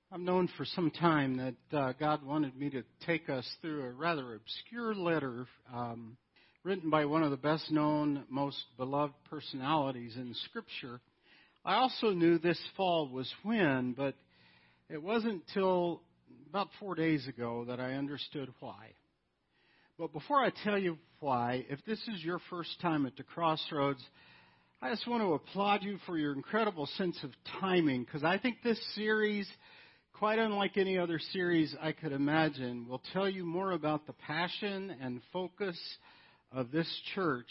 I've known for some time that God wanted me to take us through a rather obscure letter written by one of the best-known, most beloved personalities in Scripture. I also knew this fall was when, but it wasn't till about 4 days ago that I understood why. But before I tell you why, if this is your first time at the Crossroads, I just want to applaud you for your incredible sense of timing, because I think this series, quite unlike any other series I could imagine, will tell you more about the passion and focus of this church,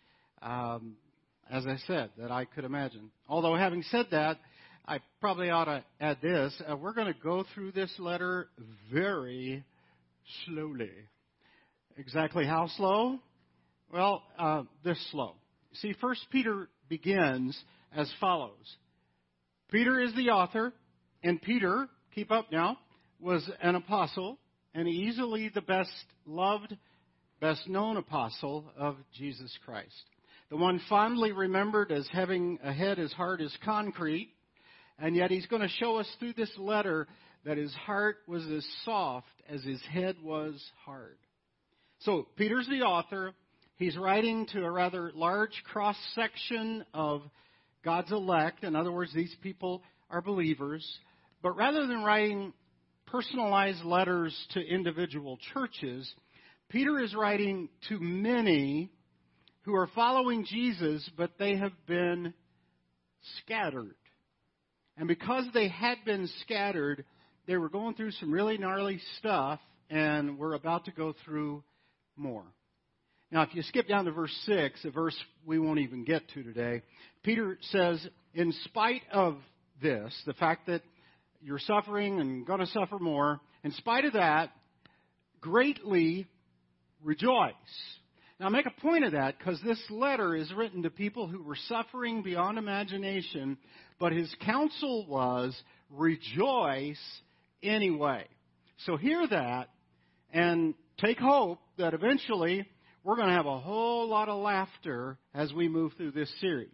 as I said, that I could imagine. Although having said that, I probably ought to add this. We're going to go through this letter very slowly. Exactly how slow? Well, this slow. See, 1 Peter begins as follows. Peter is the author, and Peter, keep up now, was an apostle, and easily the best-loved, best-known apostle of Jesus Christ. The one fondly remembered as having a head as hard as concrete, and yet he's going to show us through this letter that his heart was as soft as his head was hard. So, Peter's the author. He's writing to a rather large cross-section of God's elect. In other words, these people are believers. But rather than writing personalized letters to individual churches, Peter is writing to many who are following Jesus, but they have been scattered. And because they had been scattered, they were going through some really gnarly stuff, and we're about to go through more. Now, if you skip down to verse 6, a verse we won't even get to today, Peter says, in spite of this, the fact that you're suffering and going to suffer more, in spite of that, greatly rejoice. Now, make a point of that because this letter is written to people who were suffering beyond imagination, but his counsel was rejoice anyway. So hear that and take hope that eventually we're going to have a whole lot of laughter as we move through this series.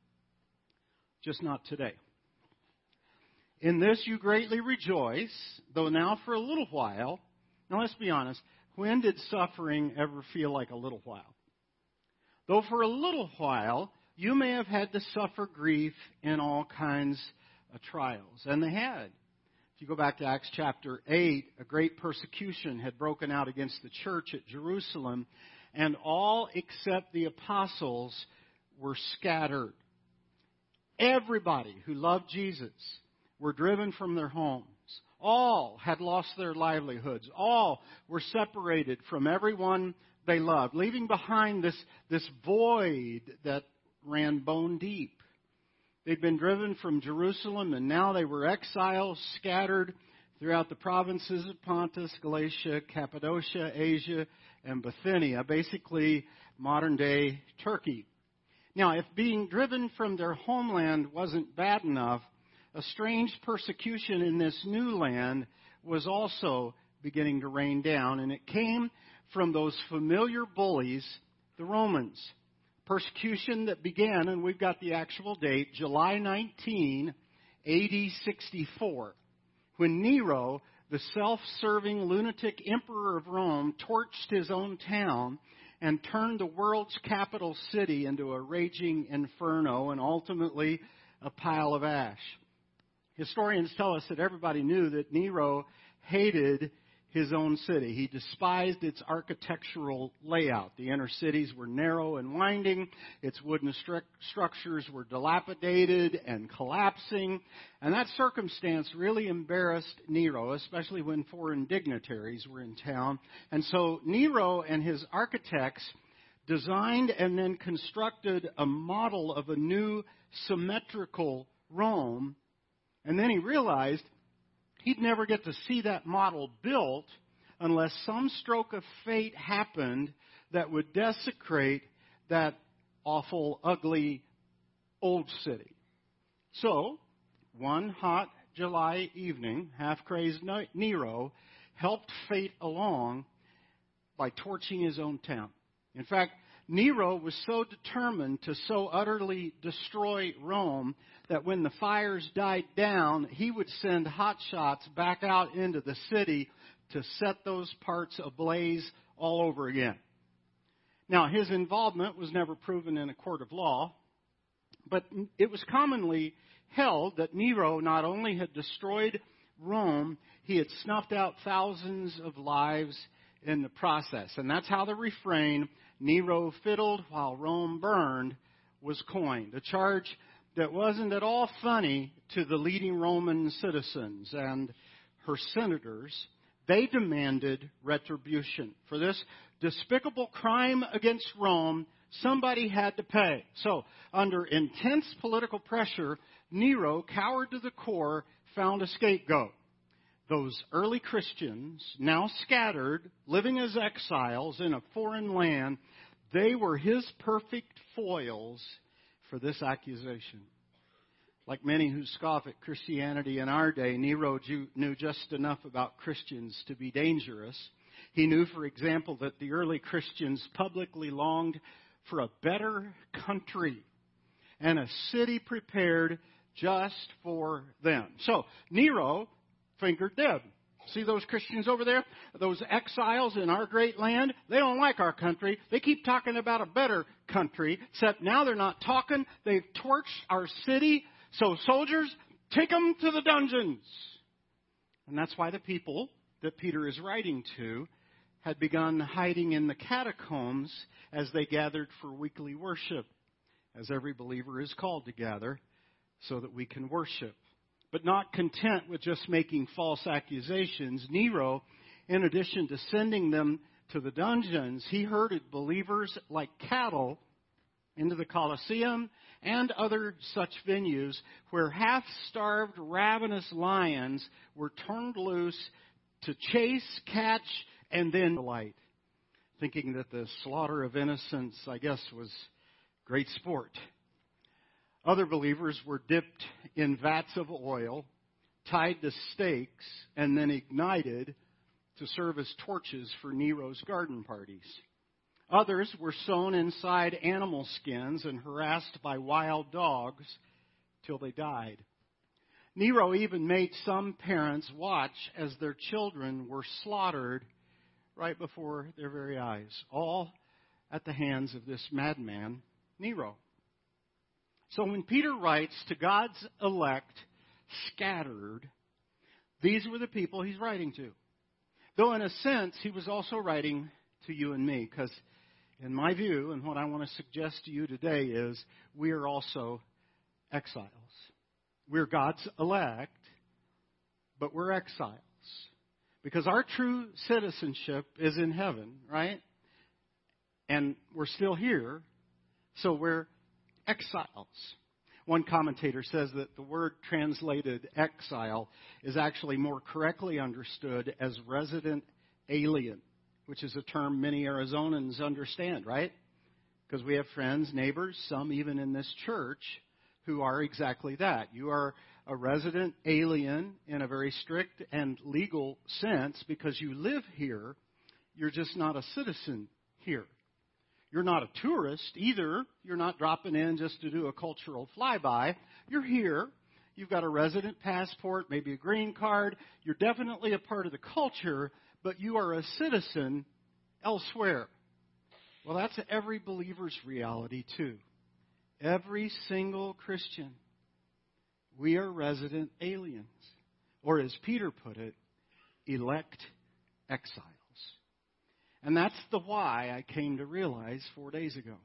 Just not today. In this you greatly rejoice, though now for a little while. Now let's be honest. When did suffering ever feel like a little while? Though for a little while you may have had to suffer grief in all kinds of trials. And they had. If you go back to Acts chapter 8, a great persecution had broken out against the church at Jerusalem, and all except the apostles were scattered. Everybody who loved Jesus were driven from their homes. All had lost their livelihoods. All were separated from everyone they loved, leaving behind this void that ran bone deep. They'd been driven from Jerusalem, and now they were exiles scattered throughout the provinces of Pontus, Galatia, Cappadocia, Asia, and Bithynia, basically modern-day Turkey. Now, if being driven from their homeland wasn't bad enough, a strange persecution in this new land was also beginning to rain down, and it came from those familiar bullies, the Romans. Persecution that began, and we've got the actual date, July 19, AD 64, when Nero, the self-serving lunatic emperor of Rome, torched his own town and turned the world's capital city into a raging inferno and ultimately a pile of ash. Historians tell us that everybody knew that Nero hated his own city. He despised its architectural layout. The inner cities were narrow and winding. Its wooden structures were dilapidated and collapsing. And that circumstance really embarrassed Nero, especially when foreign dignitaries were in town. And so Nero and his architects designed and then constructed a model of a new symmetrical Rome. And then he realized he'd never get to see that model built unless some stroke of fate happened that would desecrate that awful, ugly, old city. So, one hot July evening, half-crazed Nero helped fate along by torching his own town. In fact, Nero was so determined to so utterly destroy Rome that when the fires died down, he would send hotshots back out into the city to set those parts ablaze all over again. Now, his involvement was never proven in a court of law, but it was commonly held that Nero not only had destroyed Rome, he had snuffed out thousands of lives in the process. And that's how the refrain, "Nero fiddled while Rome burned," was coined. A charge that wasn't at all funny to the leading Roman citizens and her senators. They demanded retribution. For this despicable crime against Rome, somebody had to pay. So, under intense political pressure, Nero, coward to the core, found a scapegoat. Those early Christians, now scattered, living as exiles in a foreign land, they were his perfect foils for this accusation. Like many who scoff at Christianity in our day, Nero knew just enough about Christians to be dangerous. He knew, for example, that the early Christians publicly longed for a better country and a city prepared just for them. So Nero fingered them. See those Christians over there? Those exiles in our great land? They don't like our country. They keep talking about a better country, except now they're not talking. They've torched our city. So soldiers, take them to the dungeons. And that's why the people that Peter is writing to had begun hiding in the catacombs as they gathered for weekly worship, as every believer is called to gather so that we can worship. But not content with just making false accusations, Nero, in addition to sending them to the dungeons, he herded believers like cattle into the Colosseum and other such venues where half-starved, ravenous lions were turned loose to chase, catch, and then delight, thinking that the slaughter of innocents, I guess, was great sport. Other believers were dipped in vats of oil, tied to stakes, and then ignited to serve as torches for Nero's garden parties. Others were sewn inside animal skins and harassed by wild dogs till they died. Nero even made some parents watch as their children were slaughtered right before their very eyes, all at the hands of this madman, Nero. So when Peter writes to God's elect scattered, these were the people he's writing to. Though in a sense, he was also writing to you and me, because in my view, and what I want to suggest to you today is, we are also exiles. We're God's elect, but we're exiles. Because our true citizenship is in heaven, right? And we're still here, so we're exiles. One commentator says that the word translated exile is actually more correctly understood as resident alien, which is a term many Arizonans understand, right? Because we have friends, neighbors, some even in this church, who are exactly that. You are a resident alien in a very strict and legal sense because you live here. You're just not a citizen here. You're not a tourist either. You're not dropping in just to do a cultural flyby. You're here. You've got a resident passport, maybe a green card. You're definitely a part of the culture, but you are a citizen elsewhere. Well, that's every believer's reality too. Every single Christian. We are resident aliens. Or as Peter put it, elect exiles. And that's the why I came to realize 4 days ago.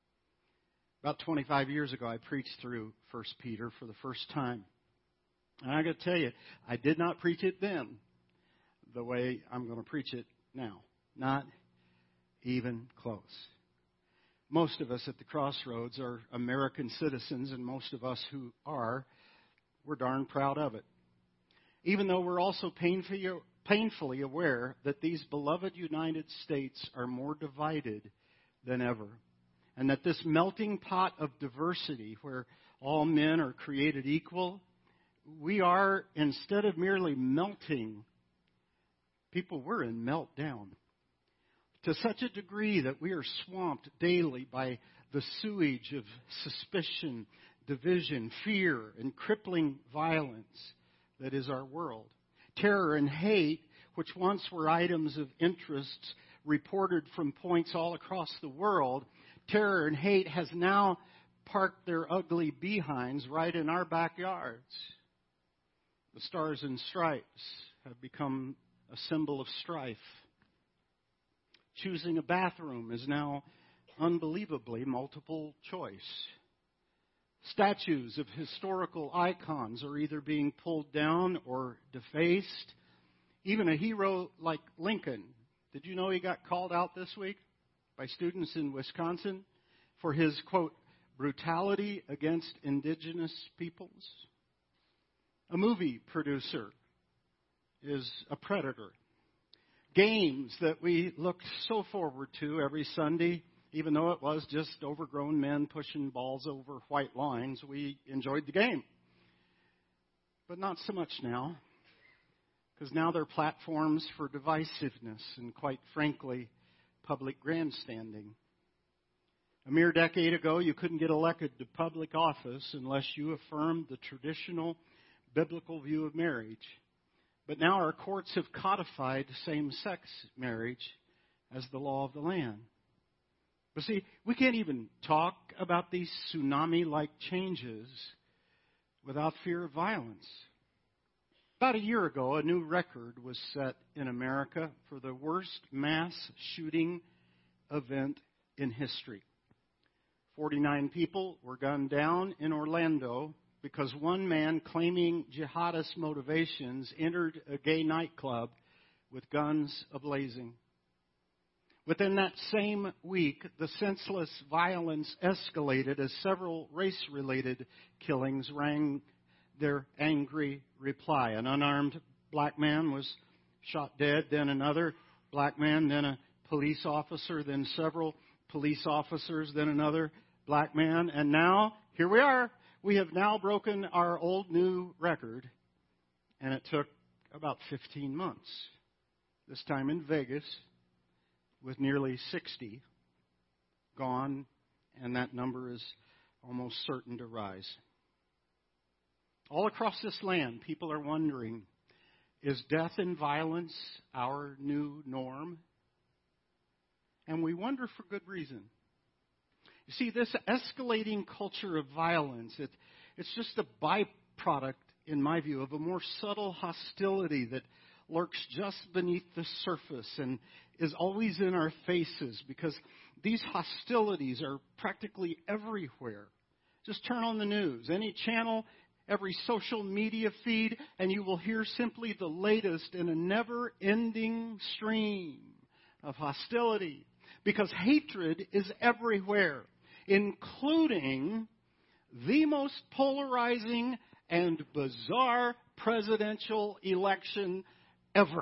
About 25 years ago, I preached through 1 Peter for the first time. And I got to tell you, I did not preach it then the way I'm going to preach it now. Not even close. Most of us at the Crossroads are American citizens, and most of us who are, we're darn proud of it. Even though we're also painfully aware that these beloved United States are more divided than ever, and that this melting pot of diversity where all men are created equal, we are, instead of merely melting, people, we're in meltdown. To such a degree that we are swamped daily by the sewage of suspicion, division, fear, and crippling violence that is our world. Terror and hate, which once were items of interest reported from points all across the world, terror and hate has now parked their ugly behinds right in our backyards. The stars and stripes have become a symbol of strife. Choosing a bathroom is now unbelievably multiple choice. Statues of historical icons are either being pulled down or defaced. Even a hero like Lincoln, did you know he got called out this week by students in Wisconsin for his, quote, brutality against indigenous peoples? A movie producer is a predator. Games that we looked so forward to every Sunday, even though it was just overgrown men pushing balls over white lines, we enjoyed the game. But not so much now, because now they're platforms for divisiveness and, quite frankly, public grandstanding. A mere decade ago, you couldn't get elected to public office unless you affirmed the traditional biblical view of marriage. But now our courts have codified same-sex marriage as the law of the land. But see, we can't even talk about these tsunami-like changes without fear of violence. About a year ago, a new record was set in America for the worst mass shooting event in history. 49 people were gunned down in Orlando because one man claiming jihadist motivations entered a gay nightclub with guns ablazing. Within that same week, the senseless violence escalated as several race-related killings rang their angry reply. An unarmed black man was shot dead, then another black man, then a police officer, then several police officers, then another black man. And now, here we are. We have now broken our old new record, and it took about 15 months. This time in Vegas, with nearly 60 gone, and that number is almost certain to rise. All across this land, people are wondering, is death and violence our new norm? And we wonder for good reason. You see, this escalating culture of violence, it's just a byproduct, in my view, of a more subtle hostility that lurks just beneath the surface and is always in our faces, because these hostilities are practically everywhere. Just turn on the news, any channel, every social media feed, and you will hear simply the latest in a never-ending stream of hostility, because hatred is everywhere, including the most polarizing and bizarre presidential election ever.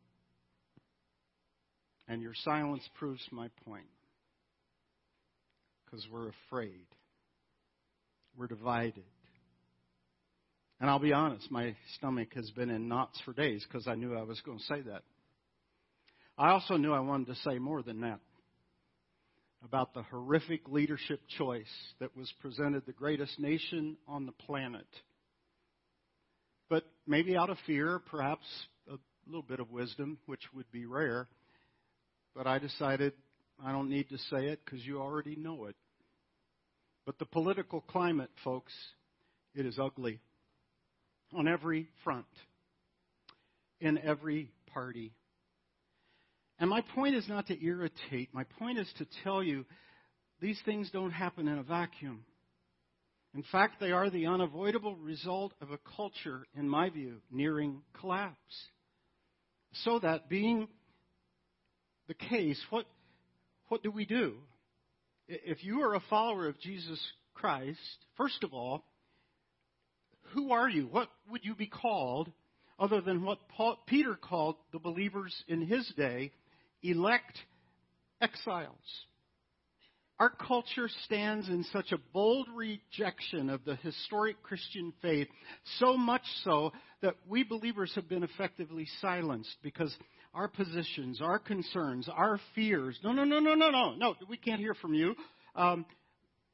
And your silence proves my point. Because we're afraid. We're divided. And I'll be honest, my stomach has been in knots for days because I knew I was going to say that. I also knew I wanted to say more than that about the horrific leadership choice that was presented the greatest nation on the planet. But maybe out of fear, perhaps a little bit of wisdom, which would be rare, but I decided I don't need to say it because you already know it. But the political climate, folks, it is ugly. On every front. In every party. And my point is not to irritate. My point is to tell you these things don't happen in a vacuum. In fact, they are the unavoidable result of a culture, in my view, nearing collapse. So that being the case, what do we do? If you are a follower of Jesus Christ, first of all, who are you? What would you be called other than what Peter called the believers in his day, elect exiles? Our culture stands in such a bold rejection of the historic Christian faith, so much so that we believers have been effectively silenced because our positions, our concerns, our fears, no, we can't hear from you.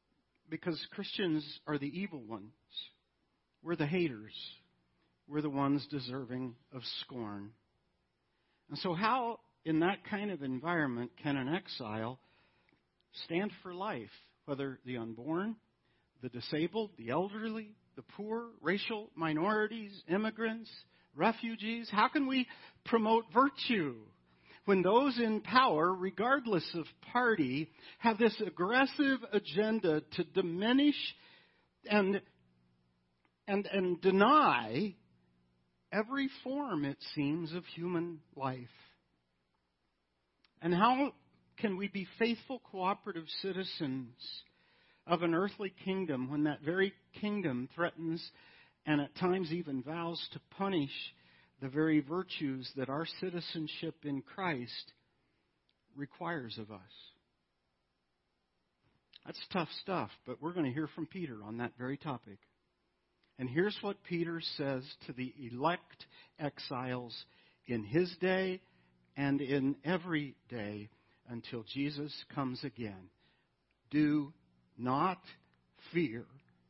because Christians are the evil ones. We're the haters. We're the ones deserving of scorn. And so how, in that kind of environment, can an exile stand for life? Whether the unborn, the disabled, the elderly, the poor, racial minorities, immigrants, refugees. How can we promote virtue when those in power, regardless of party, have this aggressive agenda to diminish and deny every form, it seems, of human life? And how can we be faithful, cooperative citizens of an earthly kingdom when that very kingdom threatens and at times even vows to punish the very virtues that our citizenship in Christ requires of us? That's tough stuff, but we're going to hear from Peter on that very topic. And here's what Peter says to the elect exiles in his day and in every day until Jesus comes again. Do not fear.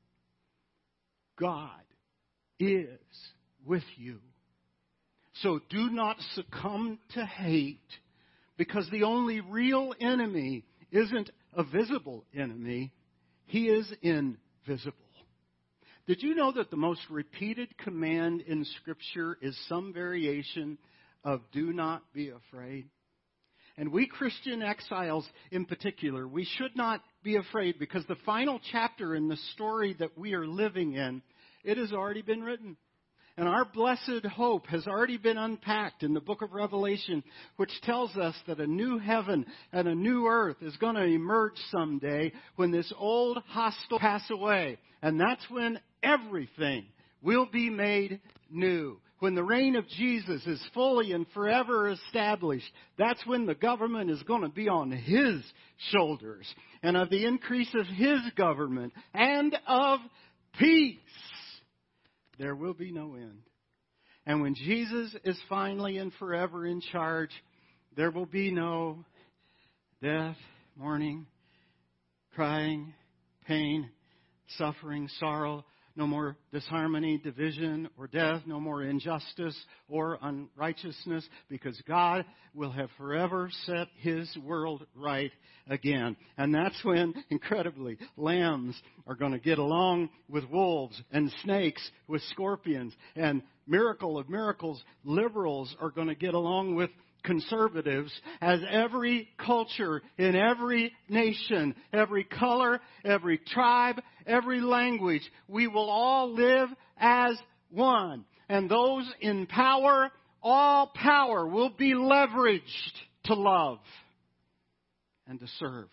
God is with you. So do not succumb to hate, because the only real enemy isn't a visible enemy. He is invisible. Did you know that the most repeated command in Scripture is some variation of do not be afraid? And we Christian exiles in particular, we should not be afraid, because the final chapter in the story that we are living in, it has already been written. And our blessed hope has already been unpacked in the book of Revelation, which tells us that a new heaven and a new earth is going to emerge someday when this old hostile pass away. And that's when everything will be made new. When the reign of Jesus is fully and forever established, that's when the government is going to be on His shoulders. And of the increase of His government and of peace, there will be no end. And when Jesus is finally and forever in charge, there will be no death, mourning, crying, pain, suffering, sorrow, no more disharmony, division, or death, no more injustice or unrighteousness, because God will have forever set His world right again. And that's when, incredibly, lambs are going to get along with wolves, and snakes with scorpions, and miracle of miracles, liberals are going to get along with conservatives, as every culture in every nation, every color, every tribe, every language, we will all live as one. And those in power, all power will be leveraged to love and to serve.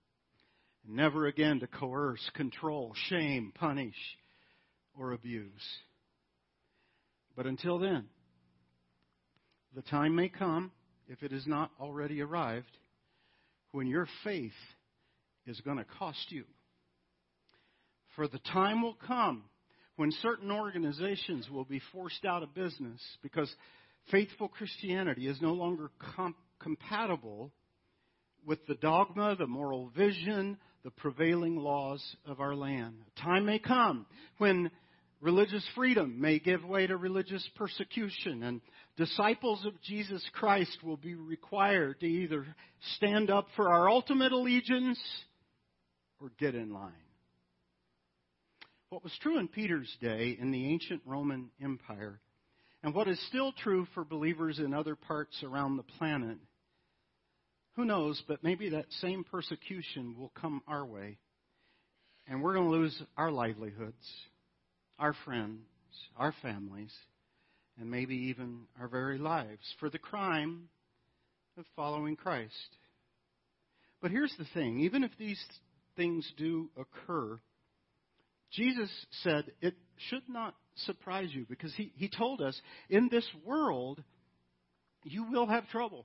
Never again to coerce, control, shame, punish, or abuse. But until then, the time may come, if it has not already arrived, when your faith is going to cost you. For the time will come when certain organizations will be forced out of business because faithful Christianity is no longer compatible with the dogma, the moral vision, the prevailing laws of our land. A time may come when religious freedom may give way to religious persecution, and disciples of Jesus Christ will be required to either stand up for our ultimate allegiance or get in line. What was true in Peter's day in the ancient Roman Empire, and what is still true for believers in other parts around the planet, who knows, but maybe that same persecution will come our way, and we're going to lose our livelihoods, our friends, our families, and maybe even our very lives for the crime of following Christ. But here's the thing. Even if these things do occur, Jesus said it should not surprise you, because he told us, in this world, you will have trouble.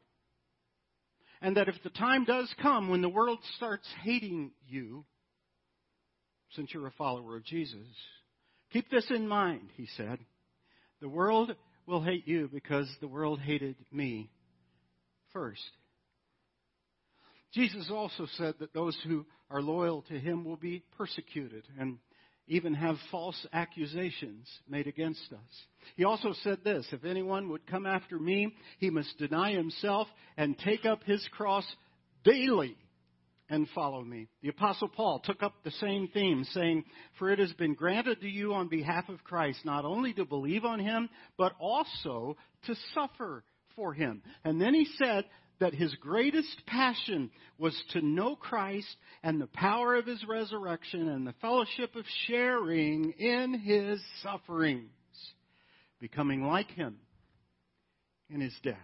And that if the time does come when the world starts hating you, since you're a follower of Jesus, keep this in mind, he said. The world will hate you because the world hated me first. Jesus also said that those who are loyal to him will be persecuted and even have false accusations made against us. He also said this, if anyone would come after me, he must deny himself and take up his cross daily and follow me. The Apostle Paul took up the same theme, saying, for it has been granted to you on behalf of Christ not only to believe on him, but also to suffer for him. And then he said that his greatest passion was to know Christ and the power of his resurrection and the fellowship of sharing in his sufferings, becoming like him in his death.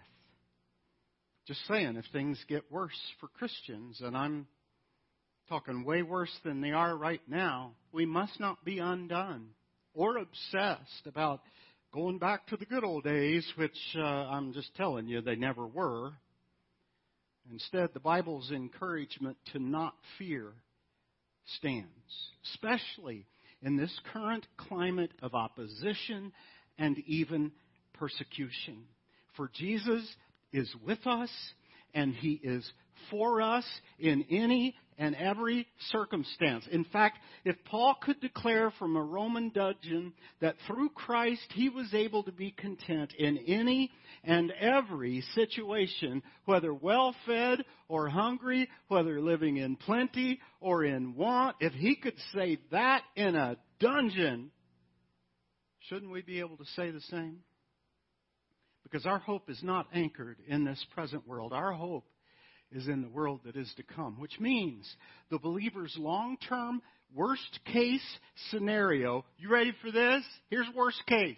Just saying, if things get worse for Christians, and I'm talking way worse than they are right now, we must not be undone or obsessed about going back to the good old days, which I'm just telling you, they never were. Instead, the Bible's encouragement to not fear stands, especially in this current climate of opposition and even persecution. For Jesus is with us, and he is for us in any and every circumstance. In fact, if Paul could declare from a Roman dungeon that through Christ he was able to be content in any and every situation, whether well-fed or hungry, whether living in plenty or in want, if he could say that in a dungeon, shouldn't we be able to say the same? Because our hope is not anchored in this present world. Our hope is in the world that is to come, which means the believer's long-term worst-case scenario, you ready for this? Here's worst case,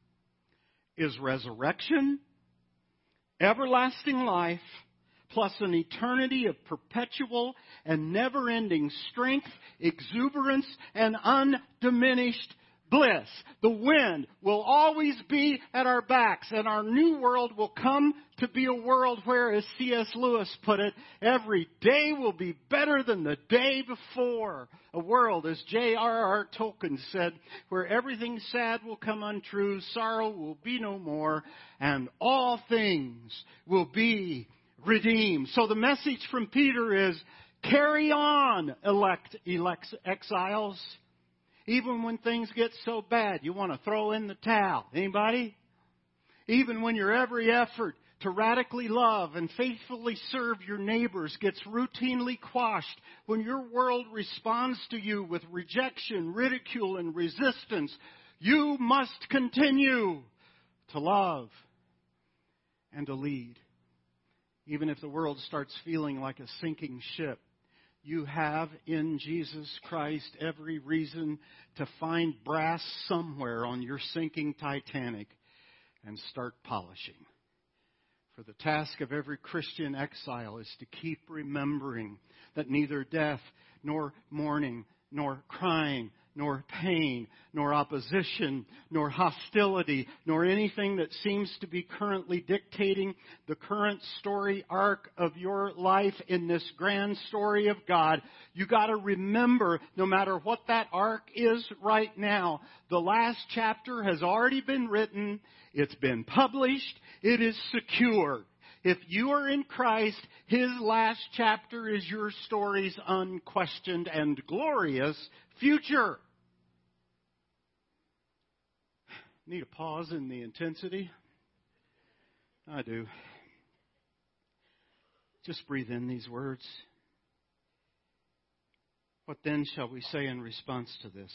is resurrection, everlasting life, plus an eternity of perpetual and never-ending strength, exuberance, and undiminished bliss. The wind will always be at our backs, and our new world will come to be a world where, as C.S. Lewis put it, every day will be better than the day before. A world, as J.R.R. Tolkien said, where everything sad will come untrue, sorrow will be no more, and all things will be redeemed. So the message from Peter is, carry on, exiles. Even when things get so bad, you want to throw in the towel. Anybody? Even when your every effort to radically love and faithfully serve your neighbors gets routinely quashed, when your world responds to you with rejection, ridicule, and resistance, you must continue to love and to lead. Even if the world starts feeling like a sinking ship, you have in Jesus Christ every reason to find brass somewhere on your sinking Titanic and start polishing. For the task of every Christian exile is to keep remembering that neither death, nor mourning, nor crying, nor pain, nor opposition, nor hostility, nor anything that seems to be currently dictating the current story arc of your life in this grand story of God. You got to remember, no matter what that arc is right now, the last chapter has already been written. It's been published. It is secure. If you are in Christ, His last chapter is your story's unquestioned and glorious future. Need a pause in the intensity? I do. Just breathe in these words. What then shall we say in response to this?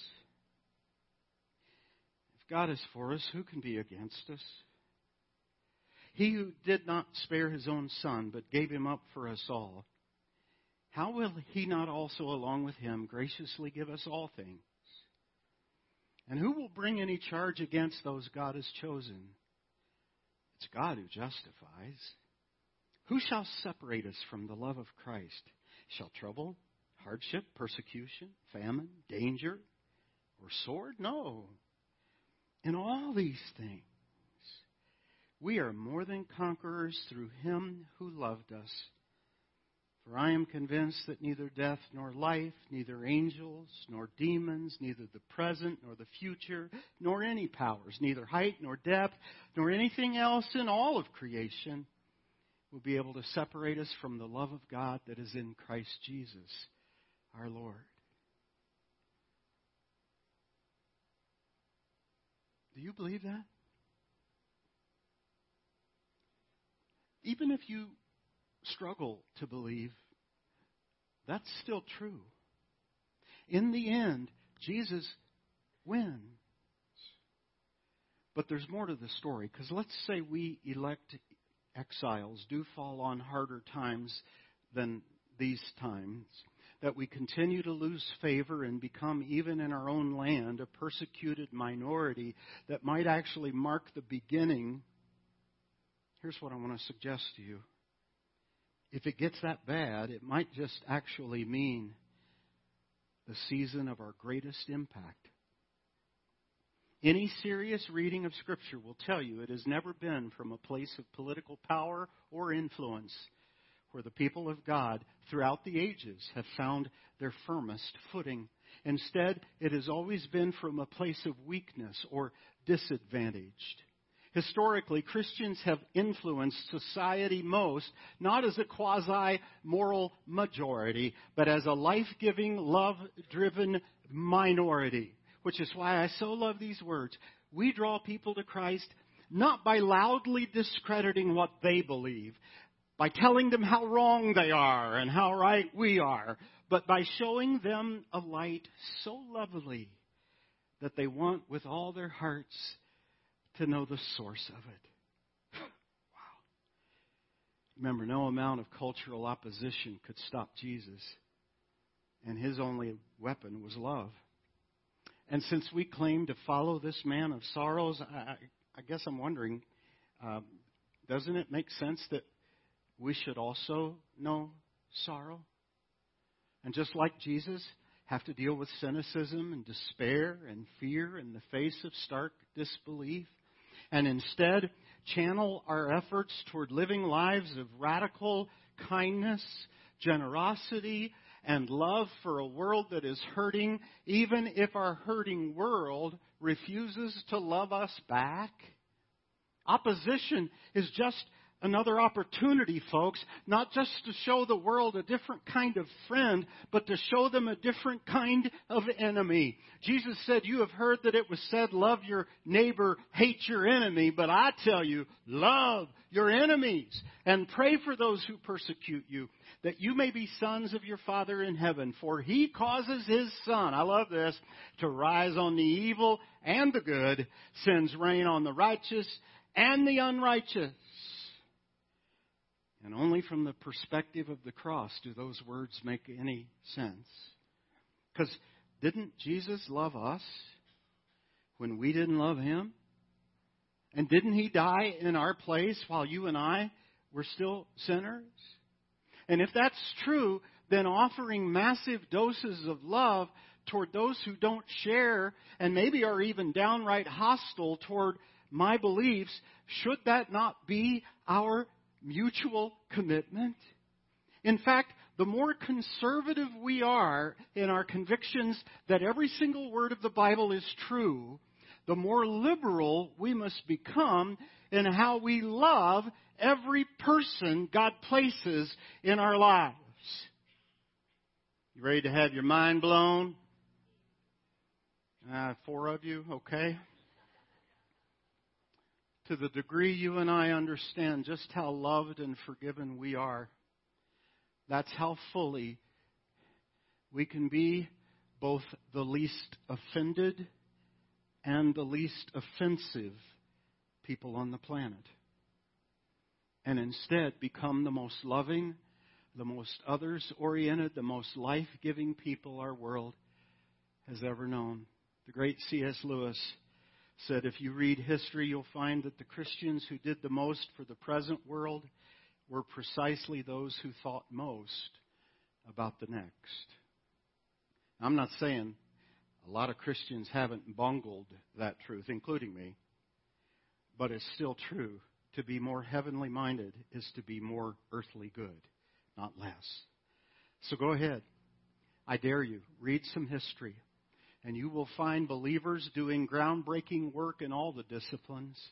If God is for us, who can be against us? He who did not spare His own Son, but gave Him up for us all, how will He not also along with Him graciously give us all things? And who will bring any charge against those God has chosen? It's God who justifies. Who shall separate us from the love of Christ? Shall trouble, hardship, persecution, famine, danger, or sword? No. In all these things, we are more than conquerors through Him who loved us. For I am convinced that neither death nor life, neither angels nor demons, neither the present nor the future, nor any powers, neither height nor depth, nor anything else in all of creation will be able to separate us from the love of God that is in Christ Jesus, our Lord. Do you believe that? Even if you struggle to believe, that's still true. In the end, Jesus wins. But there's more to the story, because let's say we elect exiles do fall on harder times than these times, that we continue to lose favor and become, even in our own land, a persecuted minority that might actually mark the beginning. Here's what I want to suggest to you. If it gets that bad, it might just actually mean the season of our greatest impact. Any serious reading of Scripture will tell you it has never been from a place of political power or influence where the people of God throughout the ages have found their firmest footing. Instead, it has always been from a place of weakness or disadvantaged. Historically, Christians have influenced society most, not as a quasi-moral majority, but as a life-giving, love-driven minority. Which is why I so love these words. We draw people to Christ not by loudly discrediting what they believe, by telling them how wrong they are and how right we are, but by showing them a light so lovely that they want with all their hearts to know the source of it. Wow. Remember, no amount of cultural opposition could stop Jesus, and his only weapon was love. And since we claim to follow this man of sorrows, I guess I'm wondering, doesn't it make sense that we should also know sorrow? And just like Jesus, have to deal with cynicism and despair and fear in the face of stark disbelief, and instead channel our efforts toward living lives of radical kindness, generosity, and love for a world that is hurting, even if our hurting world refuses to love us back? Opposition is just another opportunity, folks, not just to show the world a different kind of friend, but to show them a different kind of enemy. Jesus said, you have heard that it was said, love your neighbor, hate your enemy, but I tell you, love your enemies and pray for those who persecute you, that you may be sons of your Father in heaven. For he causes his sun, I love this, to rise on the evil and the good, sends rain on the righteous and the unrighteous. And only from the perspective of the cross do those words make any sense. Because didn't Jesus love us when we didn't love him? And didn't he die in our place while you and I were still sinners? And if that's true, then offering massive doses of love toward those who don't share and maybe are even downright hostile toward my beliefs, should that not be our mutual commitment? In fact, the more conservative we are in our convictions that every single word of the Bible is true, the more liberal we must become in how we love every person God places in our lives. You ready to have your mind blown? 4 of you, okay? To the degree you and I understand just how loved and forgiven we are, that's how fully we can be both the least offended and the least offensive people on the planet. And instead become the most loving, the most others-oriented, the most life-giving people our world has ever known. The great C.S. Lewis said, if you read history, you'll find that the Christians who did the most for the present world were precisely those who thought most about the next. I'm not saying a lot of Christians haven't bungled that truth, including me, but it's still true. To be more heavenly minded is to be more earthly good, not less. So go ahead. I dare you, read some history. And you will find believers doing groundbreaking work in all the disciplines.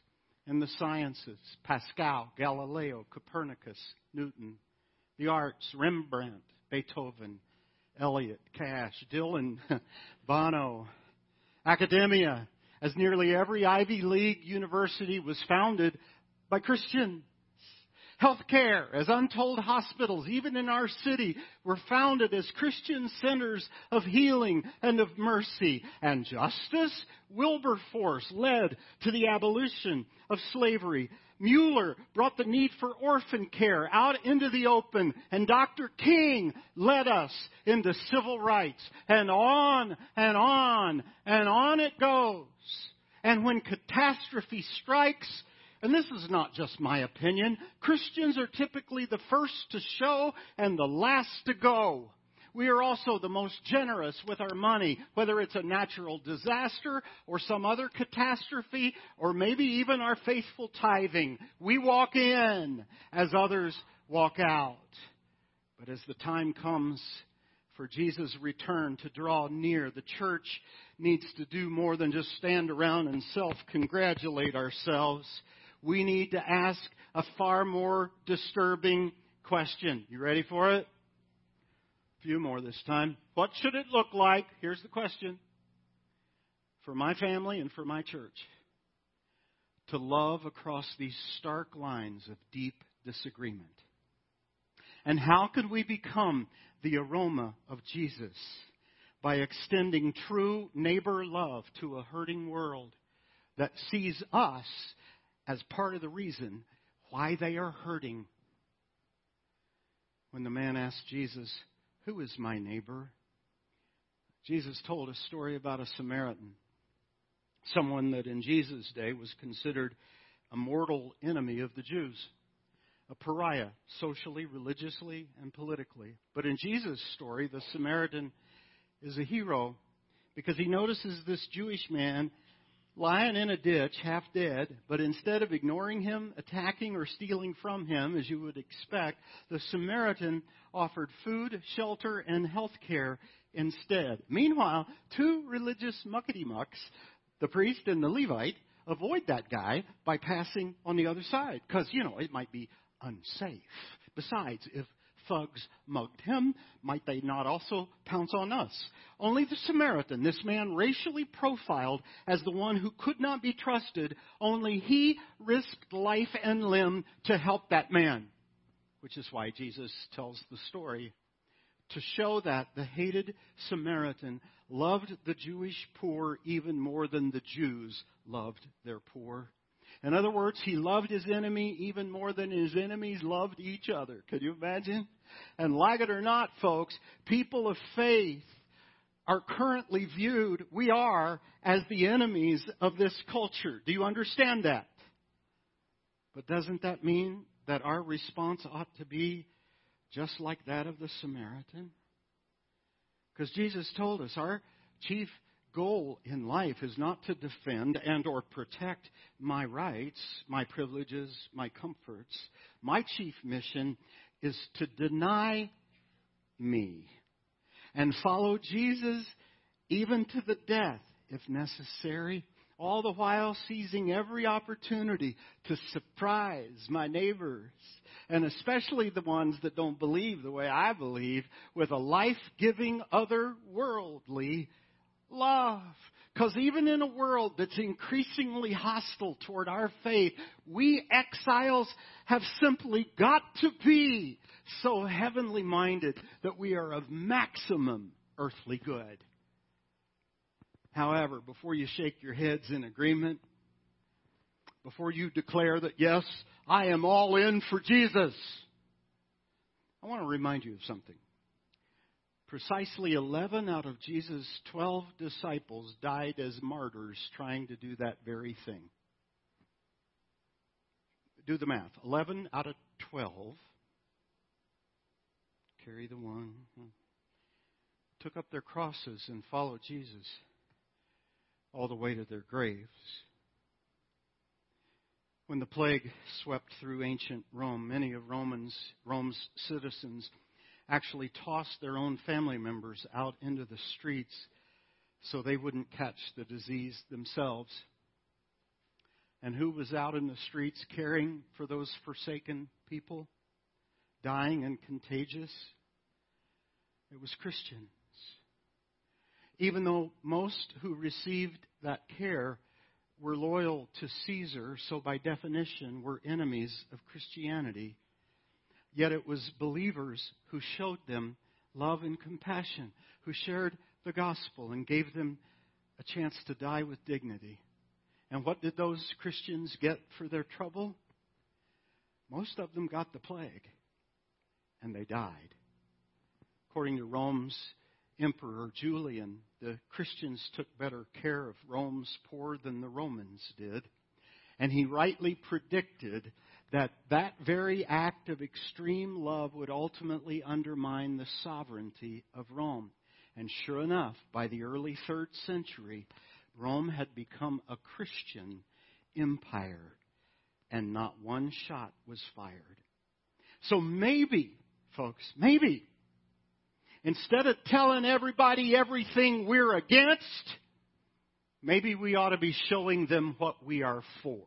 in the sciences, Pascal, Galileo, Copernicus, Newton. The arts, Rembrandt, Beethoven, Eliot, Cash, Dylan, Bono. Academia, as nearly every Ivy League university was founded by Christians. Healthcare, as untold hospitals, even in our city, were founded as Christian centers of healing and of mercy. And justice, Wilberforce led to the abolition of slavery. Mueller brought the need for orphan care out into the open, and Dr. King led us into civil rights. And on and on and on it goes. And when catastrophe strikes, and this is not just my opinion, Christians are typically the first to show and the last to go. We are also the most generous with our money, whether it's a natural disaster or some other catastrophe, or maybe even our faithful tithing. We walk in as others walk out. But as the time comes for Jesus' return to draw near, the church needs to do more than just stand around and self-congratulate ourselves. We need to ask a far more disturbing question. You ready for it? A few more this time. What should it look like? Here's the question. For my family and for my church. To love across these stark lines of deep disagreement. And how can we become the aroma of Jesus? By extending true neighbor love to a hurting world that sees us as part of the reason why they are hurting. When the man asked Jesus, "Who is my neighbor?" Jesus told a story about a Samaritan, someone that in Jesus' day was considered a mortal enemy of the Jews, a pariah, socially, religiously, and politically. But in Jesus' story, the Samaritan is a hero because he notices this Jewish man lying in a ditch, half dead, but instead of ignoring him, attacking, or stealing from him, as you would expect, the Samaritan offered food, shelter, and health care instead. Meanwhile, two religious muckety-mucks, the priest and the Levite, avoid that guy by passing on the other side, because, it might be unsafe. Besides, if thugs mugged him, might they not also pounce on us? Only the Samaritan, this man racially profiled as the one who could not be trusted, only he risked life and limb to help that man. Which is why Jesus tells the story, to show that the hated Samaritan loved the Jewish poor even more than the Jews loved their poor. In other words, he loved his enemy even more than his enemies loved each other. Could you imagine? And like it or not, folks, people of faith are currently viewed, we are, as the enemies of this culture. Do you understand that? But doesn't that mean that our response ought to be just like that of the Samaritan? Because Jesus told us our chief goal in life is not to defend and or protect my rights, my privileges, my comforts. My chief mission is to deny me and follow Jesus even to the death if necessary, all the while seizing every opportunity to surprise my neighbors, and especially the ones that don't believe the way I believe, with a life-giving, otherworldly love. Because even in a world that's increasingly hostile toward our faith, we exiles have simply got to be so heavenly minded that we are of maximum earthly good. However, before you shake your heads in agreement, before you declare that, yes, I am all in for Jesus, I want to remind you of something. Precisely 11 out of Jesus' 12 disciples died as martyrs trying to do that very thing. Do the math. 11 out of 12. Carry the one. Took up their crosses and followed Jesus all the way to their graves. When the plague swept through ancient Rome, many of Rome's citizens actually tossed their own family members out into the streets so they wouldn't catch the disease themselves. And who was out in the streets caring for those forsaken people, dying and contagious? It was Christians. Even though most who received that care were loyal to Caesar, so by definition were enemies of Christianity, yet it was believers who showed them love and compassion, who shared the gospel and gave them a chance to die with dignity. And what did those Christians get for their trouble? Most of them got the plague, and they died. According to Rome's Emperor Julian, the Christians took better care of Rome's poor than the Romans did. And he rightly predicted that that very act of extreme love would ultimately undermine the sovereignty of Rome. And sure enough, by the early 3rd century, Rome had become a Christian empire, and not one shot was fired. So maybe, folks, maybe, instead of telling everybody everything we're against, maybe we ought to be showing them what we are for.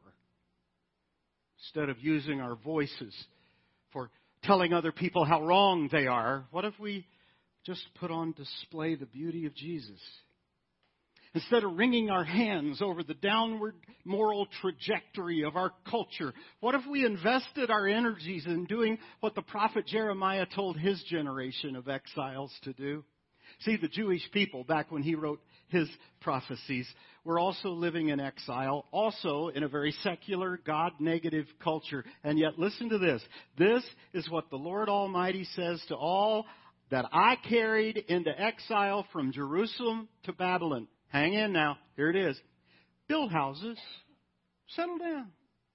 Instead of using our voices for telling other people how wrong they are, what if we just put on display the beauty of Jesus? Instead of wringing our hands over the downward moral trajectory of our culture, what if we invested our energies in doing what the prophet Jeremiah told his generation of exiles to do? See, the Jewish people, back when he wrote his prophecies, were also living in exile, also in a very secular, God-negative culture. And yet, listen to this. This is what the Lord Almighty says to all that I carried into exile from Jerusalem to Babylon. Hang in now. Here it is. Build houses. Settle down.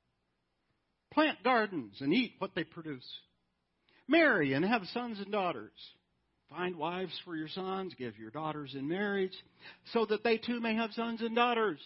Plant gardens and eat what they produce. Marry and have sons and daughters. Find wives for your sons. Give your daughters in marriage so that they too may have sons and daughters.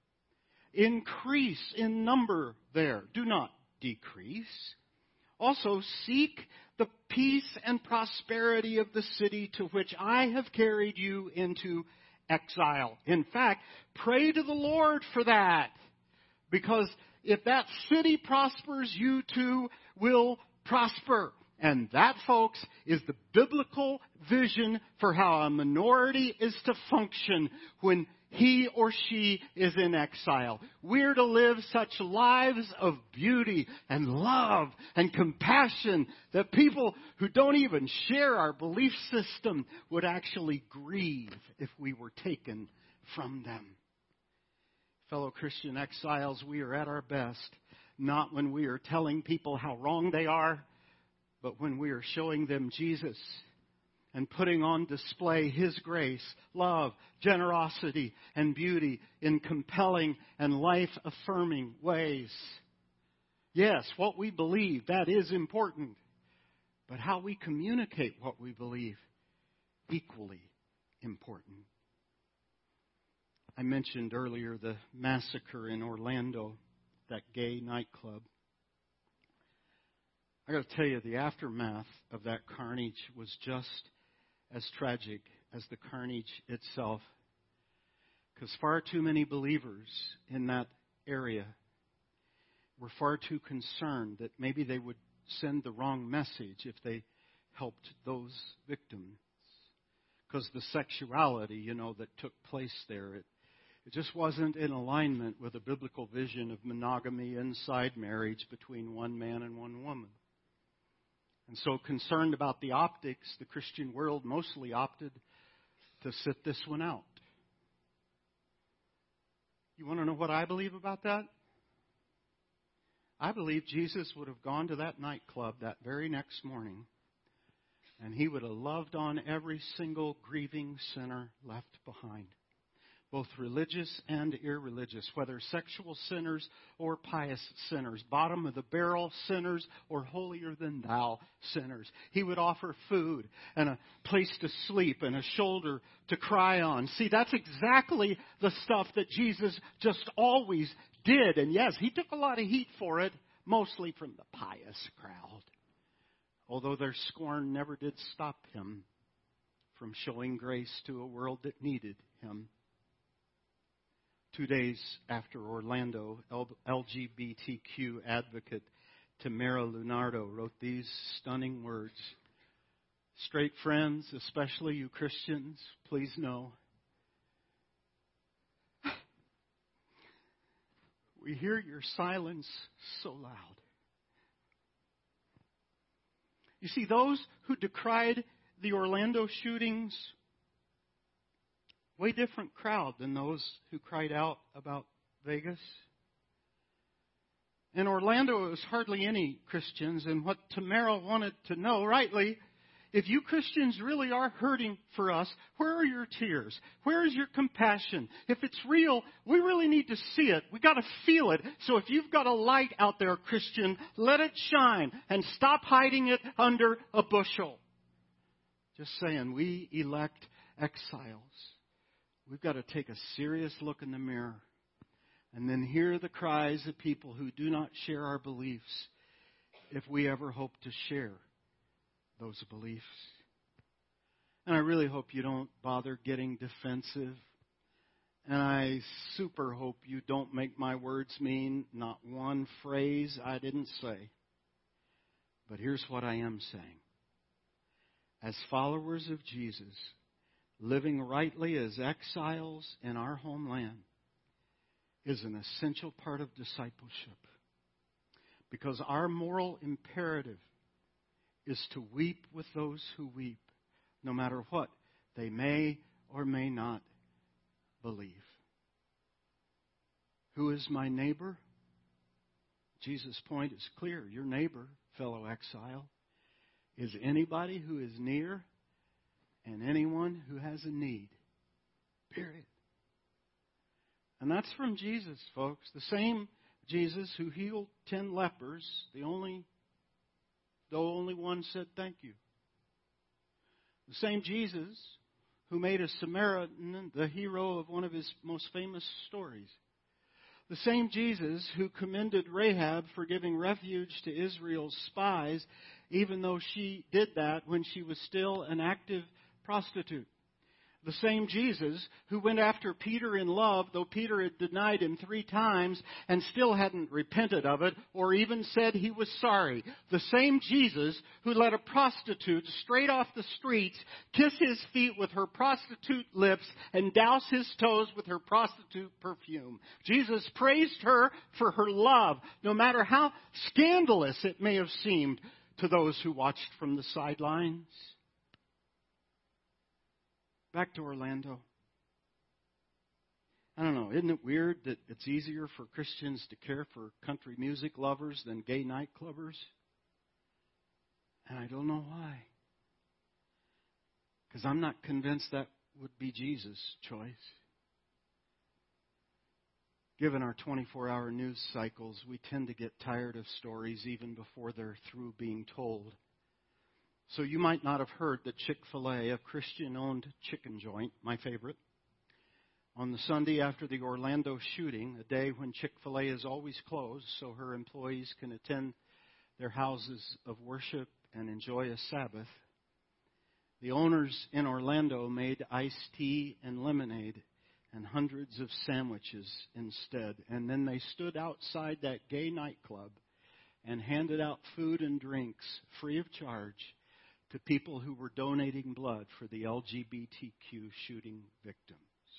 Increase in number there. Do not decrease. Also seek the peace and prosperity of the city to which I have carried you into exile. In fact, pray to the Lord for that. Because if that city prospers, you too will prosper. And that, folks, is the biblical vision for how a minority is to function when he or she is in exile. We're to live such lives of beauty and love and compassion that people who don't even share our belief system would actually grieve if we were taken from them. Fellow Christian exiles, we are at our best, not when we are telling people how wrong they are, but when we are showing them Jesus and putting on display His grace, love, generosity, and beauty in compelling and life-affirming ways. Yes, what we believe, that is important. But how we communicate what we believe, equally important. I mentioned earlier the massacre in Orlando, that gay nightclub. I got to tell you, the aftermath of that carnage was just as tragic as the carnage itself. Because far too many believers in that area were far too concerned that maybe they would send the wrong message if they helped those victims. Because the sexuality, that took place there, it just wasn't in alignment with a biblical vision of monogamy inside marriage between one man and one woman. And so concerned about the optics, the Christian world mostly opted to sit this one out. You want to know what I believe about that? I believe Jesus would have gone to that nightclub that very next morning, and He would have loved on every single grieving sinner left behind, both religious and irreligious, whether sexual sinners or pious sinners, bottom of the barrel sinners or holier than thou sinners. He would offer food and a place to sleep and a shoulder to cry on. See, that's exactly the stuff that Jesus just always did. And yes, He took a lot of heat for it, mostly from the pious crowd, although their scorn never did stop Him from showing grace to a world that needed Him. 2 days after Orlando, LGBTQ advocate Tamara Lunardo wrote these stunning words. Straight friends, especially you Christians, please know. We hear your silence so loud. You see, those who decried the Orlando shootings, way different crowd than those who cried out about Vegas. In Orlando, it was hardly any Christians, and what Tamara wanted to know, rightly, if you Christians really are hurting for us, where are your tears? Where is your compassion? If it's real, we really need to see it. We got to feel it. So if you've got a light out there, Christian, let it shine and stop hiding it under a bushel. Just saying, we elect exiles. We've got to take a serious look in the mirror and then hear the cries of people who do not share our beliefs if we ever hope to share those beliefs. And I really hope you don't bother getting defensive. And I super hope you don't make my words mean not one phrase I didn't say. But here's what I am saying. As followers of Jesus, living rightly as exiles in our homeland is an essential part of discipleship. Because our moral imperative is to weep with those who weep, no matter what they may or may not believe. Who is my neighbor? Jesus' point is clear. Your neighbor, fellow exile, is anybody who is near and anyone who has a need. Period. And that's from Jesus, folks. The same Jesus who healed 10 lepers, though only one said thank you. The same Jesus who made a Samaritan the hero of one of his most famous stories. The same Jesus who commended Rahab for giving refuge to Israel's spies, even though she did that when she was still an active prostitute. The same Jesus who went after Peter in love, though Peter had denied him 3 times and still hadn't repented of it or even said he was sorry. The same Jesus who let a prostitute straight off the streets kiss his feet with her prostitute lips and douse his toes with her prostitute perfume. Jesus praised her for her love, no matter how scandalous it may have seemed to those who watched from the sidelines. Back to Orlando. I don't know, isn't it weird that it's easier for Christians to care for country music lovers than gay nightclubbers? And I don't know why. Because I'm not convinced that would be Jesus' choice. Given our 24-hour news cycles, we tend to get tired of stories even before they're through being told. So you might not have heard that Chick-fil-A, a Christian-owned chicken joint, my favorite, on the Sunday after the Orlando shooting, a day when Chick-fil-A is always closed so her employees can attend their houses of worship and enjoy a Sabbath, the owners in Orlando made iced tea and lemonade and hundreds of sandwiches instead. And then they stood outside that gay nightclub and handed out food and drinks free of charge to people who were donating blood for the LGBTQ shooting victims.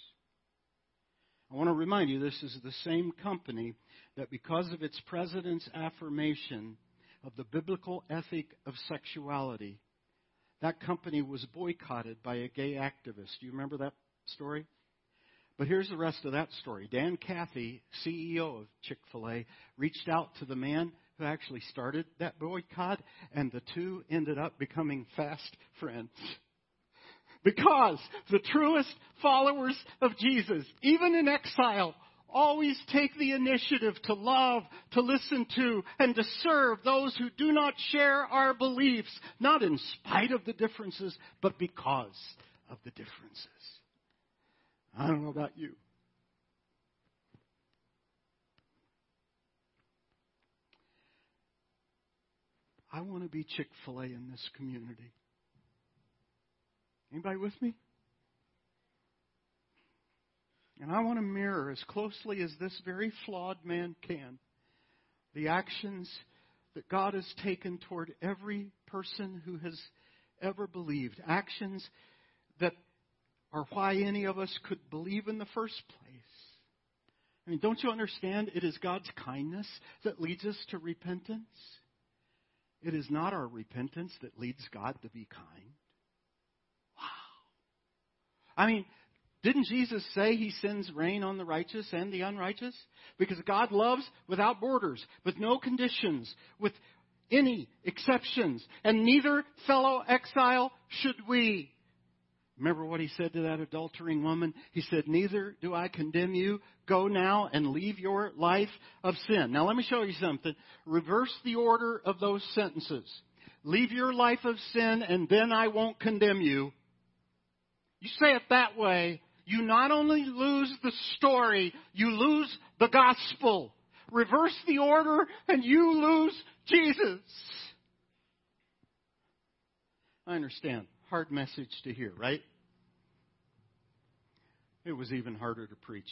I want to remind you, this is the same company that because of its president's affirmation of the biblical ethic of sexuality, that company was boycotted by a gay activist. Do you remember that story? But here's the rest of that story. Dan Cathy, CEO of Chick-fil-A, reached out to the man who actually started that boycott, and the two ended up becoming fast friends. Because the truest followers of Jesus, even in exile, always take the initiative to love, to listen to, and to serve those who do not share our beliefs, not in spite of the differences, but because of the differences. I don't know about you. I want to be Chick-fil-A in this community. Anybody with me? And I want to mirror as closely as this very flawed man can the actions that God has taken toward every person who has ever believed. Actions that are why any of us could believe in the first place. I mean, don't you understand? It is God's kindness that leads us to repentance. It is not our repentance that leads God to be kind. Wow. I mean, didn't Jesus say He sends rain on the righteous and the unrighteous? Because God loves without borders, with no conditions, with any exceptions. And neither, fellow exile, should we. Remember what He said to that adultering woman? He said, neither do I condemn you. Go now and leave your life of sin. Now let me show you something. Reverse the order of those sentences. Leave your life of sin and then I won't condemn you. You say it that way, you not only lose the story, you lose the gospel. Reverse the order and you lose Jesus. I understand. Hard message to hear, right? It was even harder to preach.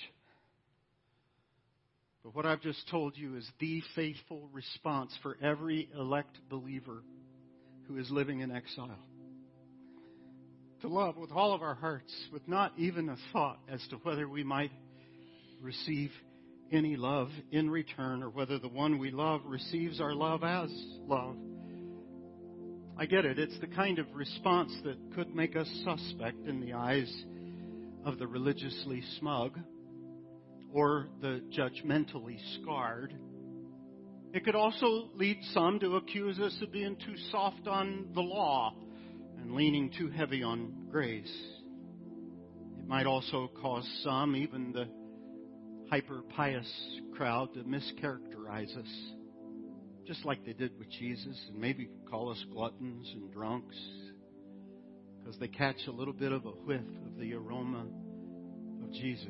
But what I've just told you is the faithful response for every elect believer who is living in exile. To love with all of our hearts, with not even a thought as to whether we might receive any love in return or whether the one we love receives our love as love. I get it. It's the kind of response that could make us suspect in the eyes of the religiously smug or the judgmentally scarred. It could also lead some to accuse us of being too soft on the law and leaning too heavy on grace. It might also cause some, even the hyper-pious crowd, to mischaracterize us, just like they did with Jesus, and maybe call us gluttons and drunks, because they catch a little bit of a whiff of the aroma of Jesus.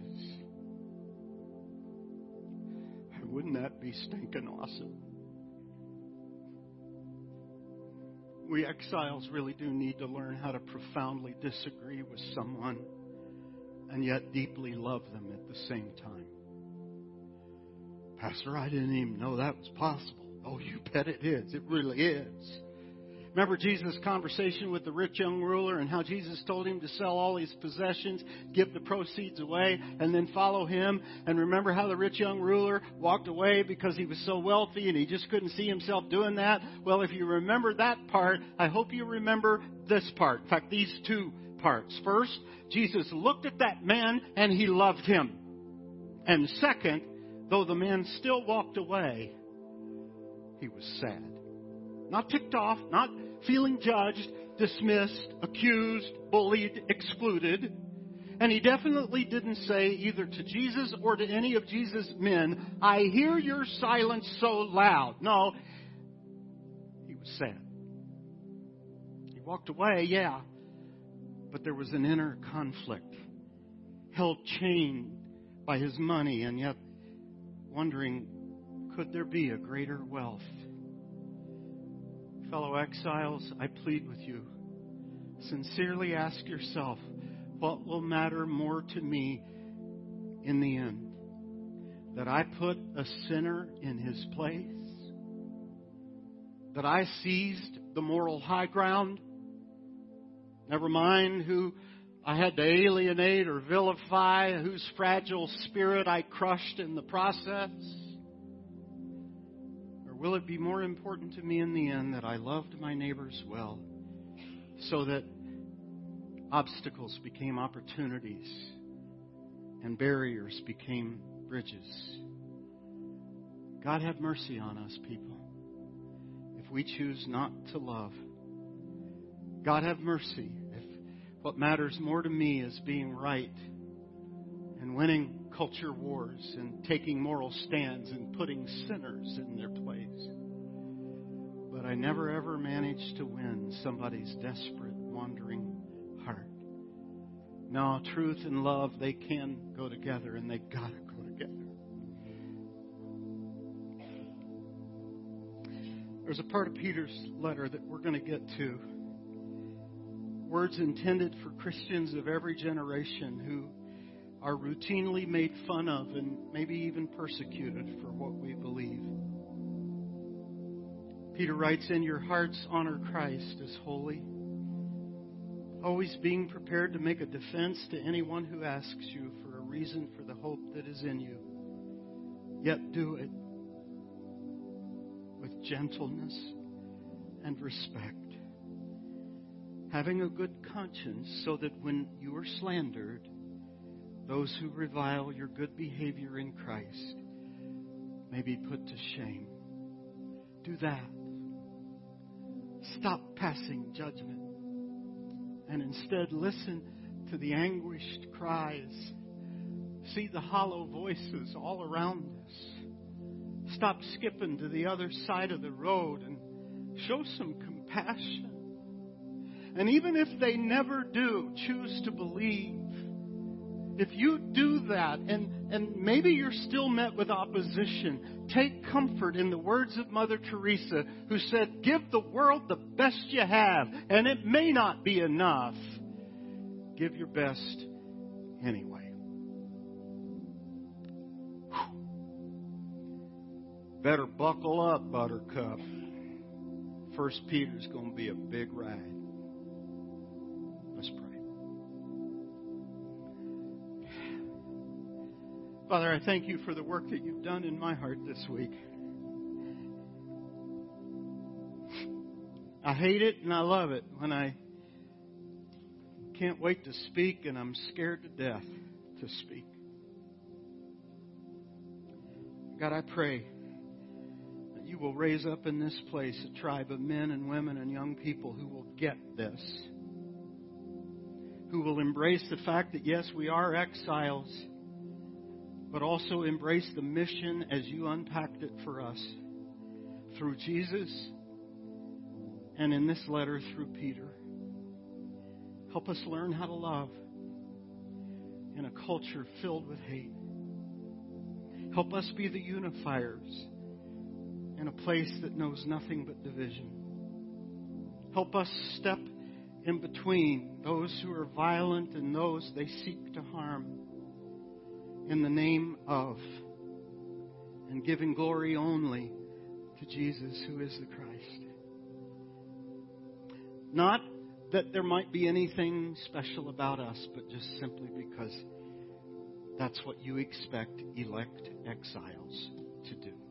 And wouldn't that be stinking awesome? We exiles really do need to learn how to profoundly disagree with someone and yet deeply love them at the same time. Pastor, I didn't even know that was possible. Oh, you bet it is. It really is. Remember Jesus' conversation with the rich young ruler and how Jesus told him to sell all his possessions, give the proceeds away, and then follow him. And remember how the rich young ruler walked away because he was so wealthy and he just couldn't see himself doing that? Well, if you remember that part, I hope you remember this part. In fact, these two parts. First, Jesus looked at that man and He loved him. And second, though the man still walked away, he was sad. Not ticked off, not feeling judged, dismissed, accused, bullied, excluded. And he definitely didn't say either to Jesus or to any of Jesus' men, I hear your silence so loud. No, he was sad. He walked away, yeah, but there was an inner conflict, held chained by his money and yet wondering, could there be a greater wealth? Fellow exiles, I plead with you, sincerely ask yourself, what will matter more to me in the end? That I put a sinner in his place? That I seized the moral high ground? Never mind who I had to alienate or vilify, whose fragile spirit I crushed in the process? Will it be more important to me in the end that I loved my neighbors well, so that obstacles became opportunities and barriers became bridges? God have mercy on us, people, if we choose not to love. God have mercy if what matters more to me is being right and winning culture wars and taking moral stands and putting sinners in their place. But I never ever managed to win somebody's desperate, wandering heart. No, truth and love, they can go together, and they gotta go together. There's a part of Peter's letter that we're going to get to. Words intended for Christians of every generation who are routinely made fun of and maybe even persecuted for what we believe. Peter writes, in your hearts honor Christ as holy, always being prepared to make a defense to anyone who asks you for a reason for the hope that is in you. Yet do it with gentleness and respect, having a good conscience, so that when you are slandered, those who revile your good behavior in Christ may be put to shame. Do that. Stop passing judgment and instead listen to the anguished cries. See the hollow voices all around us. Stop skipping to the other side of the road and show some compassion. And even if they never do, choose to believe. If you do that, and maybe you're still met with opposition, take comfort in the words of Mother Teresa, who said, give the world the best you have, and it may not be enough. Give your best anyway. Better buckle up, Buttercup. 1 Peter's going to be a big ride. Let's pray. Father, I thank you for the work that you've done in my heart this week. I hate it and I love it when I can't wait to speak and I'm scared to death to speak. God, I pray that you will raise up in this place a tribe of men and women and young people who will get this, who will embrace the fact that, yes, we are exiles, but also embrace the mission as you unpacked it for us through Jesus and in this letter through Peter. Help us learn how to love in a culture filled with hate. Help us be the unifiers in a place that knows nothing but division. Help us step in between those who are violent and those they seek to harm, in the name of and giving glory only to Jesus, who is the Christ. Not that there might be anything special about us, but just simply because that's what you expect elect exiles to do.